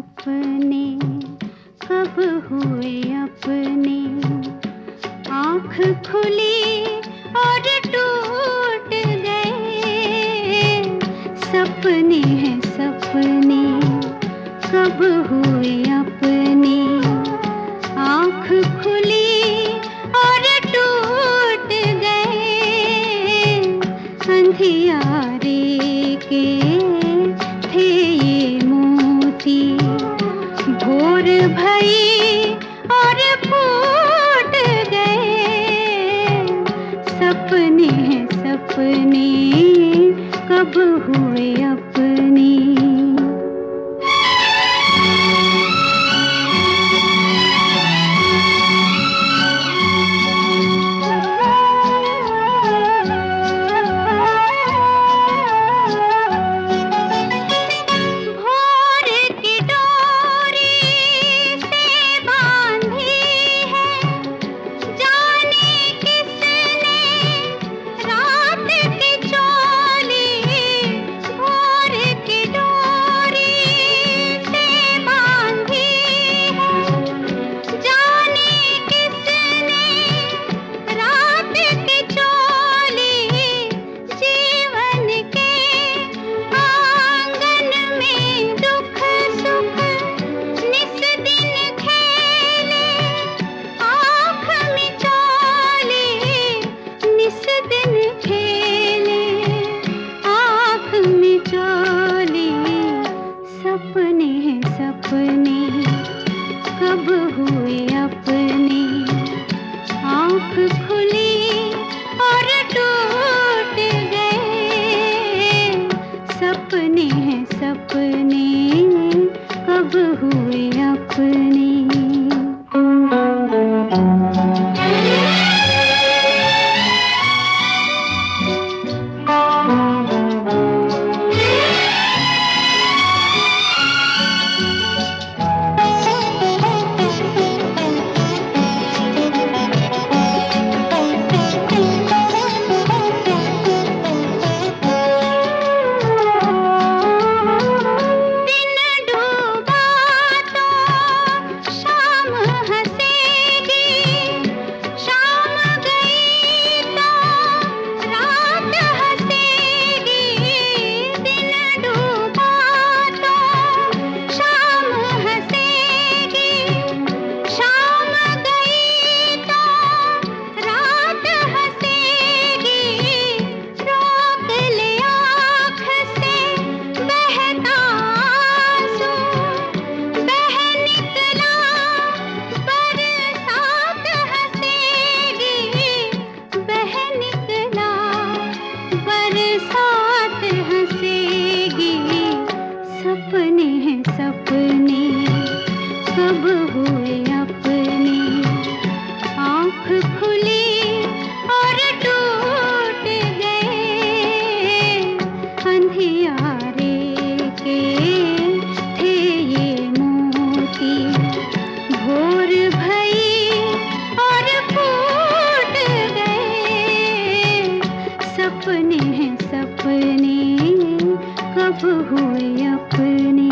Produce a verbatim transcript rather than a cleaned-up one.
सपने कब हुए अपने, आँख खुली और टूट गए। सपने हैं सपने कब हुए अपने, आँख खुली और टूट गए। अंधियारे के थे ये मोती, भोर भई और फूट गए। सपने हैं सपने कब हुए अपने। सपने हैं सपने कब हुए अपने, आँख खुली और टूट गए। सपने हैं सपने कब हुए अपने। सपने हैं सपने कब हुए अपने, आँख खुली और टूट गए। अंधियारे के थे ये मोती, भोर भई और फूट गए। सपने हैं सपने कब हुए अपने।